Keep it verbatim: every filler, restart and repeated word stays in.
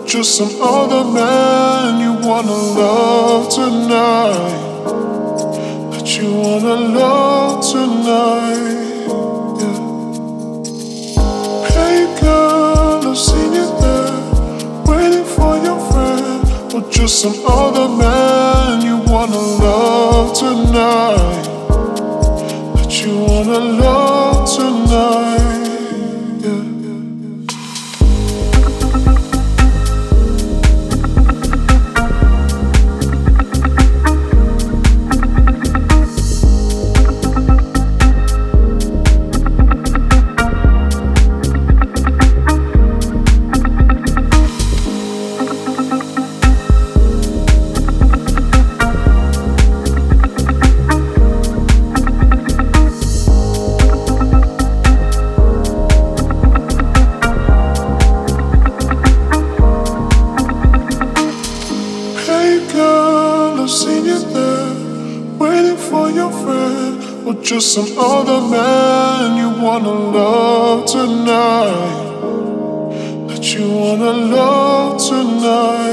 just some other man you wanna love tonight. That you wanna love tonight. Yeah. Hey girl, I've seen you there, waiting for your friend. Or just some other man you wanna love tonight. That you wanna love tonight. Yeah. Seen you there, waiting for your friend. Or just some other man you wanna love tonight. That you wanna love tonight.